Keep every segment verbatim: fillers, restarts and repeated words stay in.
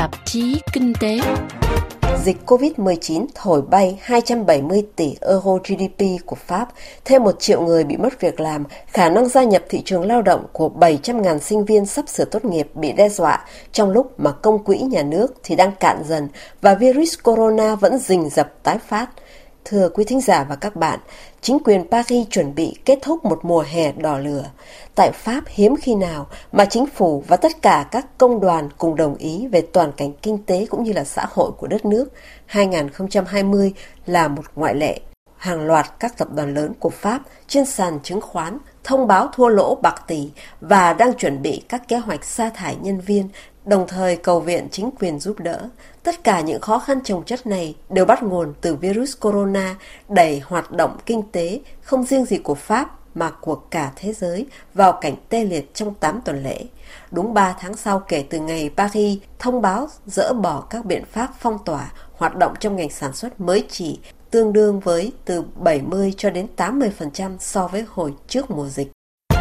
tạp chí Kinh tế. Dịch covid mười chín thổi bay hai trăm bảy mươi tỷ euro giê đê pê của Pháp, thêm một triệu người bị mất việc làm, khả năng gia nhập thị trường lao động của bảy trăm nghìn sinh viên sắp sửa tốt nghiệp bị đe dọa trong lúc mà công quỹ nhà nước thì đang cạn dần và virus corona vẫn rình rập tái phát. Thưa quý thính giả và các bạn, chính quyền Paris chuẩn bị kết thúc một mùa hè đỏ lửa. Tại Pháp hiếm khi nào mà chính phủ và tất cả các công đoàn cùng đồng ý về toàn cảnh kinh tế cũng như là xã hội của đất nước. hai không hai không là một ngoại lệ. Hàng loạt các tập đoàn lớn của Pháp trên sàn chứng khoán thông báo thua lỗ bạc tỷ và đang chuẩn bị các kế hoạch sa thải nhân viên, đồng thời cầu viện chính quyền giúp đỡ. Tất cả những khó khăn chồng chất này đều bắt nguồn từ virus corona đẩy hoạt động kinh tế không riêng gì của Pháp mà của cả thế giới vào cảnh tê liệt trong tám tuần lễ. Đúng ba tháng sau kể từ ngày Paris thông báo dỡ bỏ các biện pháp phong tỏa, hoạt động trong ngành sản xuất mới chỉ tương đương với từ bảy mươi cho đến tám mươi phần trăm so với hồi trước mùa dịch.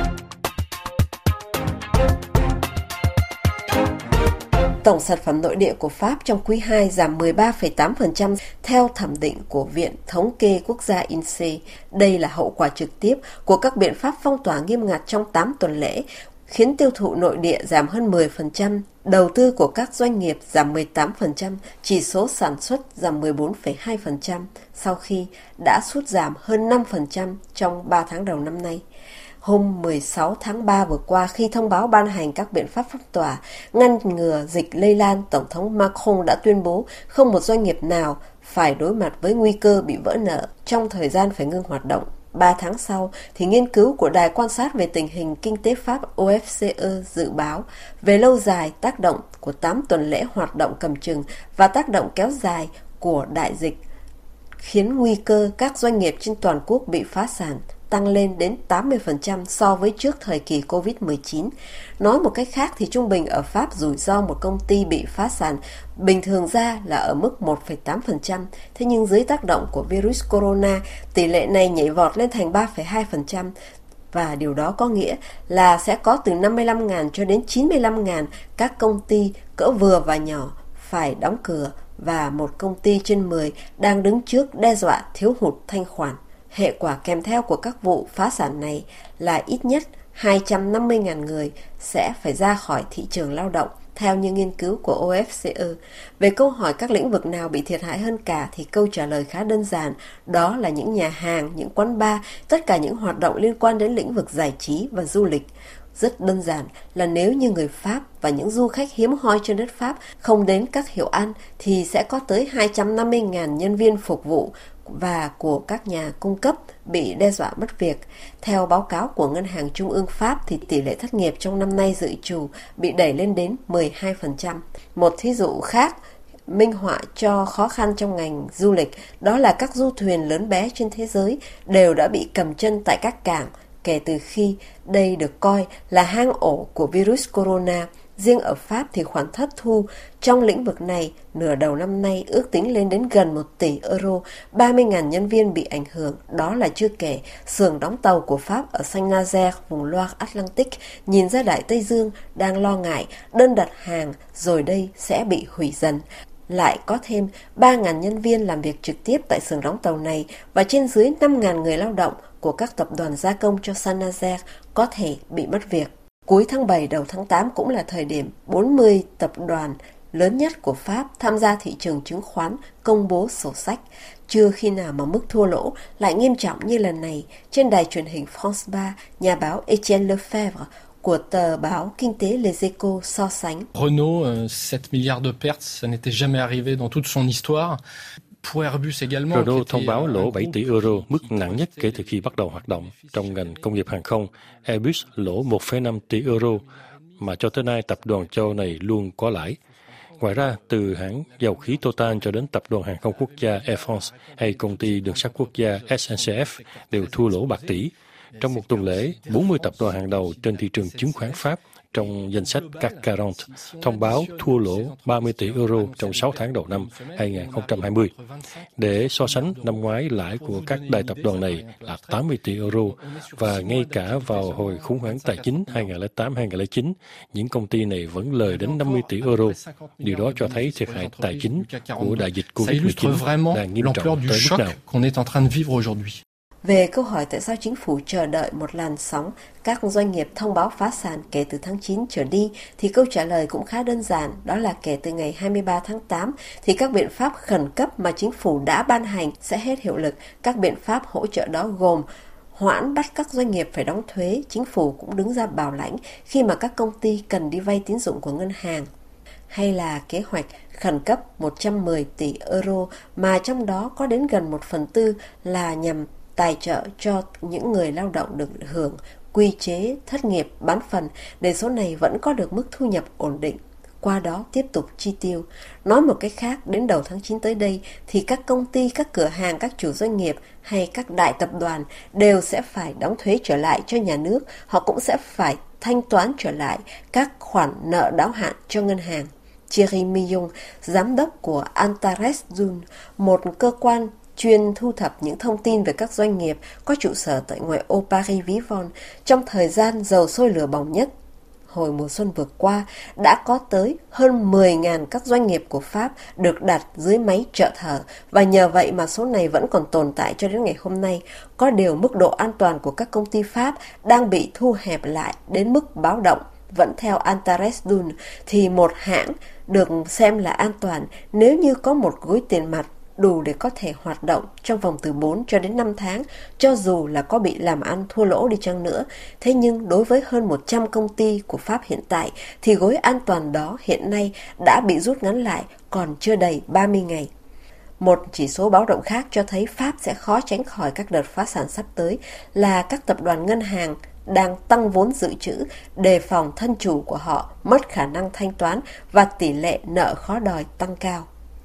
Tổng sản phẩm nội địa của Pháp trong quý hai giảm mười ba phẩy tám phần trăm theo thẩm định của Viện Thống kê Quốc gia i en xê e. Đây là hậu quả trực tiếp của các biện pháp phong tỏa nghiêm ngặt trong tám tuần lễ, khiến tiêu thụ nội địa giảm hơn mười phần trăm, đầu tư của các doanh nghiệp giảm mười tám phần trăm, chỉ số sản xuất giảm mười bốn phẩy hai phần trăm sau khi đã sút giảm hơn năm phần trăm trong ba tháng đầu năm nay. Hôm mười sáu tháng ba vừa qua, khi thông báo ban hành các biện pháp phong tỏa, ngăn ngừa dịch lây lan, Tổng thống Macron đã tuyên bố không một doanh nghiệp nào phải đối mặt với nguy cơ bị vỡ nợ trong thời gian phải ngưng hoạt động. Ba tháng sau, thì nghiên cứu của Đài quan sát về tình hình kinh tế Pháp o ép xê e dự báo về lâu dài tác động của tám tuần lễ hoạt động cầm chừng và tác động kéo dài của đại dịch khiến nguy cơ các doanh nghiệp trên toàn quốc bị phá sản tăng lên đến tám mươi phần trăm so với trước thời kỳ covid mười chín. Nói một cách khác thì trung bình ở Pháp rủi ro một công ty bị phá sản bình thường ra là ở mức một phẩy tám phần trăm. Thế nhưng dưới tác động của virus corona, tỷ lệ này nhảy vọt lên thành ba phẩy hai phần trăm. Và điều đó có nghĩa là sẽ có từ năm mươi lăm nghìn cho đến chín mươi lăm nghìn các công ty cỡ vừa và nhỏ phải đóng cửa và một công ty trên mười đang đứng trước đe dọa thiếu hụt thanh khoản. Hệ quả kèm theo của các vụ phá sản này là ít nhất hai trăm năm mươi nghìn người sẽ phải ra khỏi thị trường lao động, theo như nghiên cứu của o ép xê e. Về câu hỏi các lĩnh vực nào bị thiệt hại hơn cả thì câu trả lời khá đơn giản, đó là những nhà hàng, những quán bar, tất cả những hoạt động liên quan đến lĩnh vực giải trí và du lịch. Rất đơn giản là nếu như người Pháp và những du khách hiếm hoi trên đất Pháp không đến các hiệu ăn thì sẽ có tới hai trăm năm mươi nghìn nhân viên phục vụ và của các nhà cung cấp bị đe dọa mất việc. Theo báo cáo của Ngân hàng Trung ương Pháp thì tỷ lệ thất nghiệp trong năm nay dự trù bị đẩy lên đến mười hai phần trăm. Một thí dụ khác minh họa cho khó khăn trong ngành du lịch đó là các du thuyền lớn bé trên thế giới đều đã bị cầm chân tại các cảng kể từ khi đây được coi là hang ổ của virus corona. Riêng ở Pháp thì khoản thất thu trong lĩnh vực này nửa đầu năm nay ước tính lên đến gần một tỷ euro, ba mươi nghìn nhân viên bị ảnh hưởng. Đó là chưa kể xưởng đóng tàu của Pháp ở Saint-Nazaire, vùng Loire Atlantic, nhìn ra Đại Tây Dương đang lo ngại đơn đặt hàng rồi đây sẽ bị hủy dần. Lại có thêm ba nghìn nhân viên làm việc trực tiếp tại xưởng đóng tàu này và trên dưới năm nghìn người lao động của các tập đoàn gia công cho Saint-Nazaire có thể bị mất việc. Cuối tháng bảy đầu tháng tám cũng là thời điểm bốn mươi tập đoàn lớn nhất của Pháp tham gia thị trường chứng khoán công bố sổ sách. Chưa khi nào mà mức thua lỗ lại nghiêm trọng như lần này. Trên đài truyền hình France ba, nhà báo Etienne Lefebvre của tờ báo kinh tế Les Echos so sánh. Renault, sept milliards de pertes, ça n'était jamais arrivé dans toute son histoire. Renault thông báo lỗ bảy tỷ euro, mức nặng nhất kể từ khi bắt đầu hoạt động. Trong ngành công nghiệp hàng không, Airbus lỗ một phẩy năm tỷ euro, mà cho tới nay tập đoàn châu Âu này luôn có lãi. Ngoài ra, từ hãng dầu khí Total cho đến tập đoàn hàng không quốc gia Air France hay công ty đường sắt quốc gia ét en xê ép đều thua lỗ bạc tỷ. Trong một tuần lễ, bốn mươi tập đoàn hàng đầu trên thị trường chứng khoán Pháp trong danh sách C A C bốn mươi, thông báo thua lỗ ba mươi tỷ euro trong sáu tháng đầu năm hai không hai không. Để so sánh, năm ngoái lãi của các đại tập đoàn này là tám mươi tỷ euro, và ngay cả vào hồi khủng hoảng tài chính hai không không tám hai không không chín, những công ty này vẫn lời đến năm mươi tỷ euro. Điều đó cho thấy thiệt hại tài chính của đại dịch covid mười chín đang nghiêm trọng tới mức nào. Về câu hỏi tại sao chính phủ chờ đợi một làn sóng các doanh nghiệp thông báo phá sản kể từ tháng chín trở đi, thì câu trả lời cũng khá đơn giản, đó là kể từ ngày hai mươi ba tháng tám thì các biện pháp khẩn cấp mà chính phủ đã ban hành sẽ hết hiệu lực. Các biện pháp hỗ trợ đó gồm hoãn bắt các doanh nghiệp phải đóng thuế, chính phủ cũng đứng ra bảo lãnh khi mà các công ty cần đi vay tín dụng của ngân hàng, hay là kế hoạch khẩn cấp một trăm mười tỷ euro mà trong đó có đến gần một phần tư là nhằm tài trợ cho những người lao động được hưởng quy chế thất nghiệp bán phần để số này vẫn có được mức thu nhập ổn định, qua đó tiếp tục chi tiêu. Nói một cách khác, đến đầu tháng chín tới đây thì các công ty, các cửa hàng, các chủ doanh nghiệp hay các đại tập đoàn đều sẽ phải đóng thuế trở lại cho nhà nước. Họ cũng sẽ phải thanh toán trở lại các khoản nợ đáo hạn cho ngân hàng. Thierry Millon, giám đốc của Antares Dun, một cơ quan chuyên thu thập những thông tin về các doanh nghiệp có trụ sở tại ngoại ô Paris ví von, trong thời gian dầu sôi lửa bỏng nhất, hồi mùa xuân vừa qua, đã có tới hơn mười nghìn các doanh nghiệp của Pháp được đặt dưới máy trợ thở, và nhờ vậy mà số này vẫn còn tồn tại cho đến ngày hôm nay. Có điều mức độ an toàn của các công ty Pháp đang bị thu hẹp lại đến mức báo động. Vẫn theo Antares Dun thì một hãng được xem là an toàn nếu như có một gói tiền mặt đủ để có thể hoạt động trong vòng từ bốn cho đến năm tháng, cho dù là có bị làm ăn thua lỗ đi chăng nữa. Thế nhưng đối với hơn một trăm công ty của Pháp hiện tại thì gói an toàn đó hiện nay đã bị rút ngắn lại còn chưa đầy ba mươi ngày. Một chỉ số báo động khác cho thấy Pháp sẽ khó tránh khỏi các đợt phá sản sắp tới là các tập đoàn ngân hàng đang tăng vốn dự trữ, đề phòng thân chủ của họ mất khả năng thanh toán và tỷ lệ nợ khó đòi tăng cao.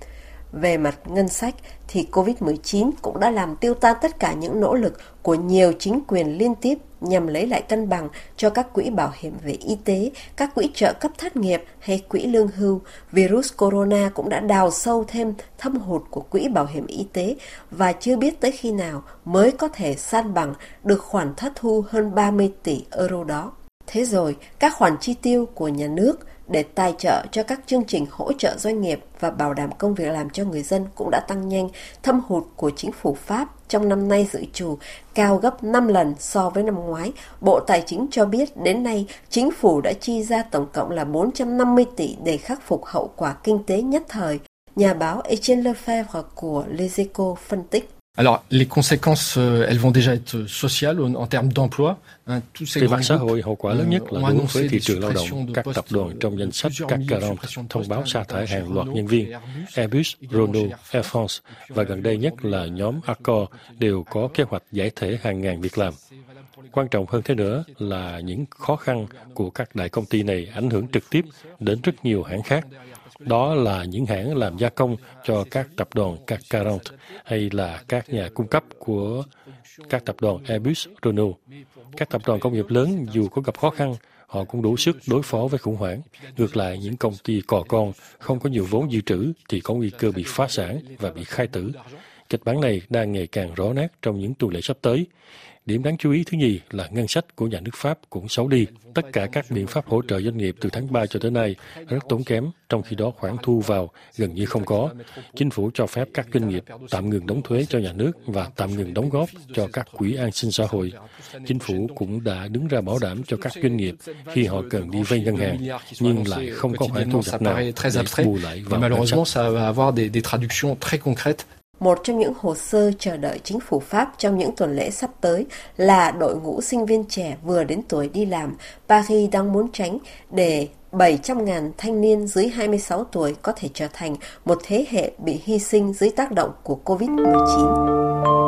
Về mặt ngân sách thì covid mười chín cũng đã làm tiêu tan tất cả những nỗ lực của nhiều chính quyền liên tiếp nhằm lấy lại cân bằng cho các quỹ bảo hiểm về y tế, các quỹ trợ cấp thất nghiệp hay quỹ lương hưu. Virus corona cũng đã đào sâu thêm thâm hụt của quỹ bảo hiểm y tế và chưa biết tới khi nào mới có thể san bằng được khoản thất thu hơn ba mươi tỷ euro đó. Thế rồi, các khoản chi tiêu của nhà nước để tài trợ cho các chương trình hỗ trợ doanh nghiệp và bảo đảm công việc làm cho người dân cũng đã tăng nhanh. Thâm hụt của chính phủ Pháp trong năm nay dự trù cao gấp năm lần so với năm ngoái. Bộ Tài chính cho biết đến nay chính phủ đã chi ra tổng cộng là bốn trăm năm mươi tỷ để khắc phục hậu quả kinh tế nhất thời. Nhà báo Etienne Lefebvre của Les Echos phân tích. Alors, les conséquences, elles vont déjà être sociales en termes d'emploi. Về mặt xã hội, hậu quả lớn nhất là đối với thị trường lao động. Các tập đoàn trong danh sách C A C bốn mươi thông báo sa thải hàng loạt nhân viên. Airbus, Renault, Air France và gần đây nhất là nhóm Accor đều có kế hoạch giải thể hàng ngàn việc làm. Quan trọng hơn thế nữa là những khó khăn của các đại công ty này ảnh hưởng trực tiếp đến rất nhiều hãng khác. Đó là những hãng làm gia công cho các tập đoàn C A C bốn mươi hay là các nhà cung cấp của các tập đoàn Airbus, Renault. Các tập đoàn công nghiệp lớn dù có gặp khó khăn, họ cũng đủ sức đối phó với khủng hoảng. Ngược lại, những công ty cò con không có nhiều vốn dự trữ thì có nguy cơ bị phá sản và bị khai tử. Kịch bản này đang ngày càng rõ nét trong những tuần lễ sắp tới. Điểm đáng chú ý thứ nhì là ngân sách của nhà nước Pháp cũng xấu đi. Tất cả các biện pháp hỗ trợ doanh nghiệp từ tháng ba cho tới nay rất tốn kém, trong khi đó khoản thu vào gần như không có. Chính phủ cho phép các doanh nghiệp tạm ngừng đóng thuế cho nhà nước và tạm ngừng đóng góp cho các quỹ an sinh xã hội. Chính phủ cũng đã đứng ra bảo đảm cho các doanh nghiệp khi họ cần đi vay ngân hàng, nhưng lại không có khoản thu nhập nào để bù lại vào ngân sách. Một trong những hồ sơ chờ đợi chính phủ Pháp trong những tuần lễ sắp tới là đội ngũ sinh viên trẻ vừa đến tuổi đi làm. Paris đang muốn tránh để bảy trăm nghìn thanh niên dưới hai mươi sáu tuổi có thể trở thành một thế hệ bị hy sinh dưới tác động của covid mười chín.